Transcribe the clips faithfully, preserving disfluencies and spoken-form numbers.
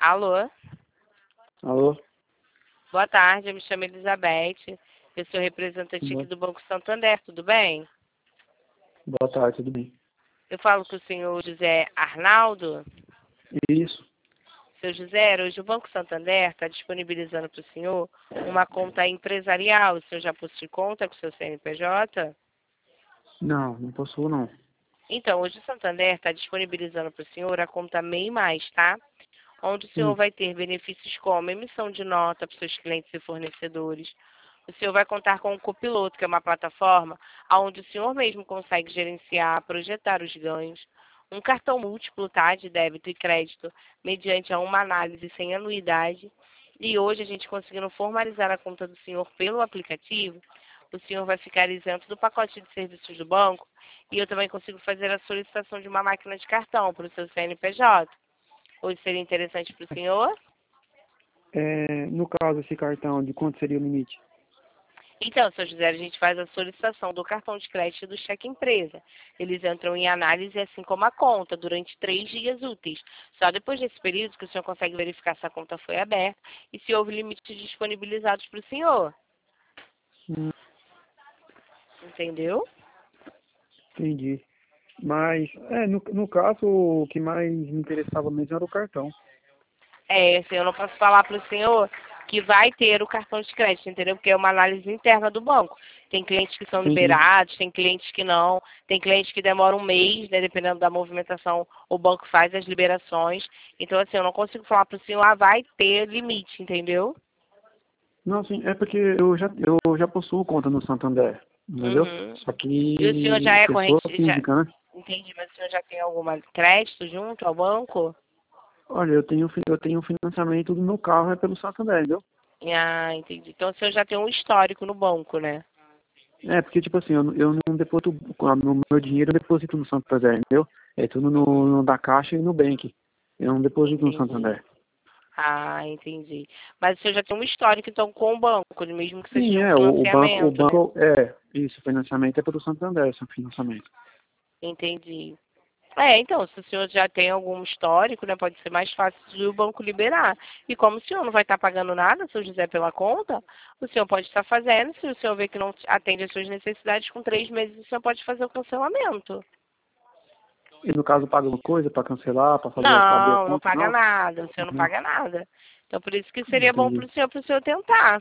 Alô? Alô? Boa tarde, eu me chamo Elizabeth. Eu sou representante aqui Boa, do Banco Santander, tudo bem? boa tarde, tudo bem? Eu falo com o senhor José Arnaldo. Isso? Seu José, hoje o Banco Santander está disponibilizando para o senhor uma conta empresarial. O senhor já possui conta com o seu C N P J? Não, não possuo não. Então, hoje o Santander está disponibilizando para o senhor a conta MEI Mais, tá? Onde o senhor Hum, vai ter benefícios como emissão de nota para os seus clientes e fornecedores. O senhor vai contar com o Copiloto, que é uma plataforma onde o senhor mesmo consegue gerenciar, projetar os ganhos. Um cartão múltiplo, tá, de débito e crédito, mediante a uma análise sem anuidade. E hoje a gente conseguindo formalizar a conta do senhor pelo aplicativo, o senhor vai ficar isento do pacote de serviços do banco e eu também consigo fazer a solicitação de uma máquina de cartão para o seu C N P J. Hoje seria interessante para o senhor? é, no caso, esse cartão, de quanto seria o limite? Então, seu José, a gente faz a solicitação do cartão de crédito e do cheque empresa. Eles entram em análise, assim como a conta, durante três dias úteis. Só depois desse período que o senhor consegue verificar se a conta foi aberta e se houve limites disponibilizados para o senhor. Hum, Entendeu? entendi. Mas, é, no, no caso, o que mais me interessava mesmo era o cartão. É, assim, eu não posso falar para o senhor que vai ter o cartão de crédito, entendeu? Porque é uma análise interna do banco. Tem clientes que são Entendi. liberados, tem clientes que não, tem clientes que demoram um mês, né? Dependendo da movimentação, o banco faz as liberações. Então, assim, eu não consigo falar para o senhor, ah, vai ter limite, entendeu? Não, sim, é porque eu já, eu já possuo conta no Santander, entendeu? Uhum. Só E o senhor já que é pessoa corrente, já, física, né? entendi, mas o senhor já tem algum crédito junto ao banco? Olha, eu tenho, fi- eu tenho financiamento do meu carro, é pelo Santander, entendeu? Ah, entendi. Então o senhor já tem um histórico no banco, né? É, porque, tipo assim, eu, não- eu não deposito, o meu dinheiro eu deposito no Santander, entendeu? É tudo no, no da Caixa e no Bank. Eu não deposito no Entendi. Santander. Ah, entendi. Mas o senhor já tem um histórico, então, com o banco, mesmo que seja de Sim, um é, o, o banco, o financiamento, né? banco, é, isso, financiamento é pelo Santander, esse financiamento. Entendi. É, então, se o senhor já tem algum histórico, né, pode ser mais fácil de o banco liberar. E como o senhor não vai estar pagando nada, seu José, pela conta, o senhor pode estar fazendo, se o senhor vê que não atende às suas necessidades, com três meses o senhor pode fazer o cancelamento. E no caso, paga uma coisa para cancelar, para fazer, pra abrir a Não, não conta, paga não? nada, o senhor não Não, paga nada. Então, por isso que seria bom para entendi, o senhor, para o senhor tentar.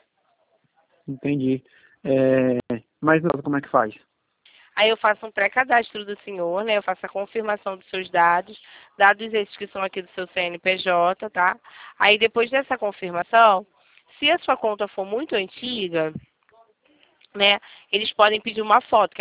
entendi. É, mas no caso, como é que faz? Aí eu faço um pré-cadastro do senhor, né? Eu faço a confirmação dos seus dados, dados esses que são aqui do seu C N P J, tá? Aí depois dessa confirmação, se a sua conta for muito antiga, né, eles podem pedir uma foto,